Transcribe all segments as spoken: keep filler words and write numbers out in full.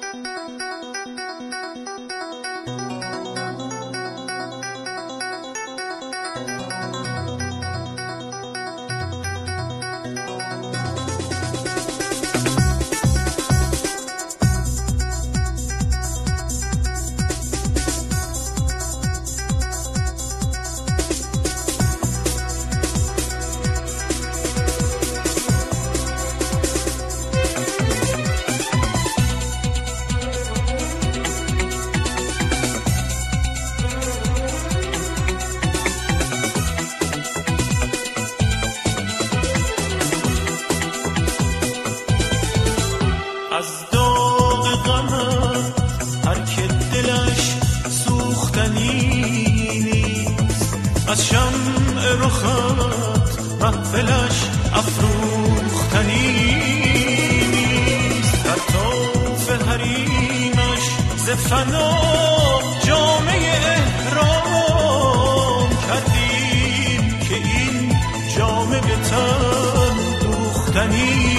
از شمع رخت محفلش افروختنی نیست، در طوف حریمش ز فنا جامه احرام کردیم که این جامه به تن دوختنی.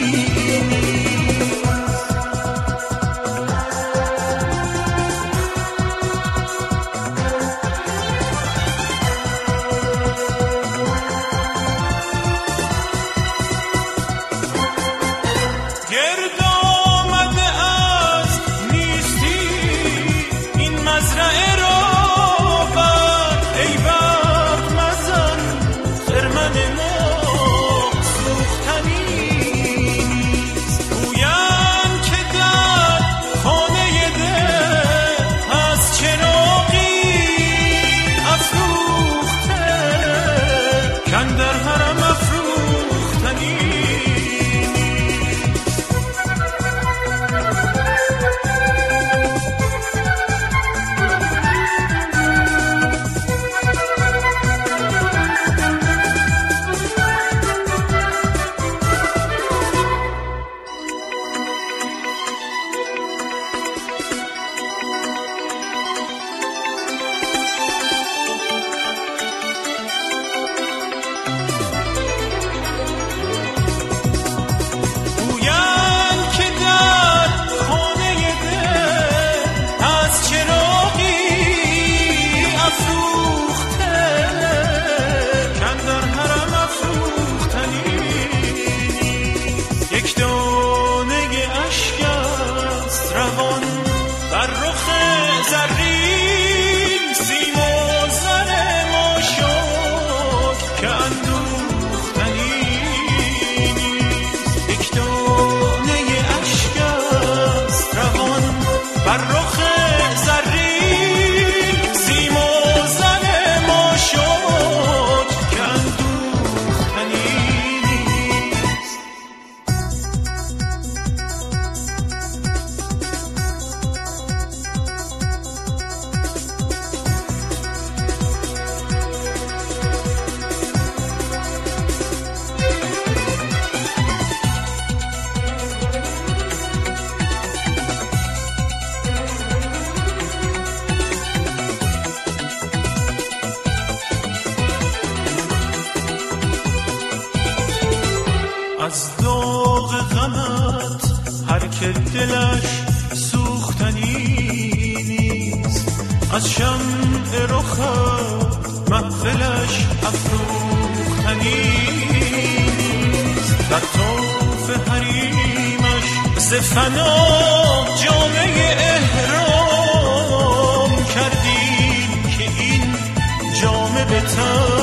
از داغ غمت هر که دلش سوختنی نیست، از شمع رخت محفلش افروختنی نیست، در طوف حریمش ز فنا جامه احرام کردیم که این جامه به تن